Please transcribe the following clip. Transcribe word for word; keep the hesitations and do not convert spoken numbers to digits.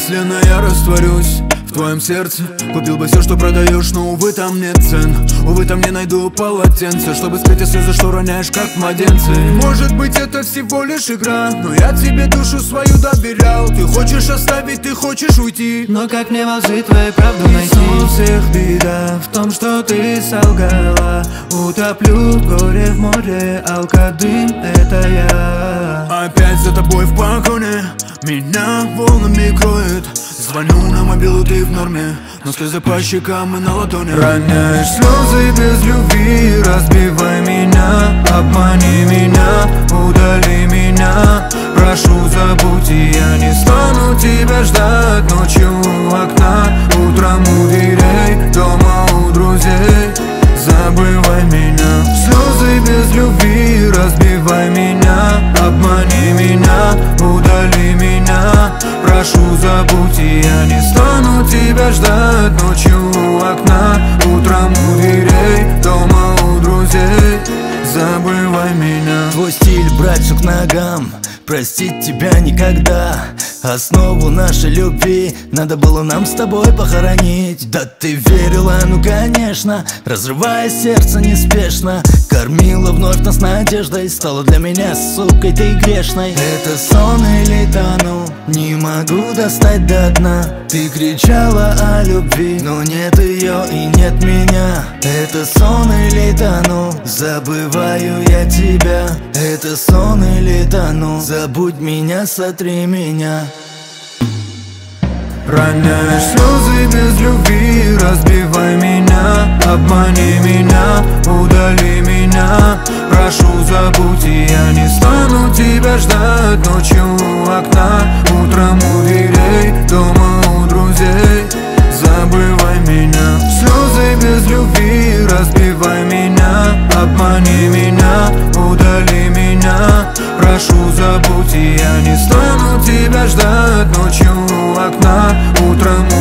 мысленно я растворюсь в твоем сердце. Купил бы все, что продаешь, но, увы, там нет цен. Увы, там не найду полотенце, чтобы скрыть слезы, что роняешь, как младенцы. Может быть, это всего лишь игра, но я тебе душу свою доверял. Ты хочешь оставить, ты хочешь уйти, но как мне во лжи твою правду найти? У всех беда в том, что ты солгала. Утоплю горе в море, алкодым — это я. Опять за тобой в погоне, меня волнами кроет. Звоню на мобилу, ты в норме, но слезы по щекам и на ладони. Роняешь слезы без любви, разбивай меня, обмани меня, удали меня. Прошу, забудь, и я не стану тебя ждать ночью у окна, утром у дверей, дома у друзей. Забывай меня, слезы без любви, разбивай меня, обмани меня, удали меня. Прошу, забудь, и я не стану тебя ждать ночью у окна, утром у дверей, дома у друзей. Забывай меня. Твой стиль брать к ногам, простить тебя никогда. Основу нашей любви надо было нам с тобой похоронить. Да ты верила, ну конечно, разрывая сердце неспешно. Кормила вновь нас надеждой, стала для меня сукой ты грешной. Это сон или тону, не могу достать до дна. Ты кричала о любви, но нет ее и нет меня. Это сон или тону, забываю я тебя. Это сон или тону, забудь меня, сотри меня. Роняешь слезы без любви, разбивай меня, обмани меня, удали меня. Прошу, забудь, и я не стану тебя ждать ночью у окна, утром у дверей, дома у друзей. Забывай меня, слезы без любви, разбивай меня, обмани меня, удали меня. Прошу, забудь, и я не стану тебя ждать ночью у окна, утром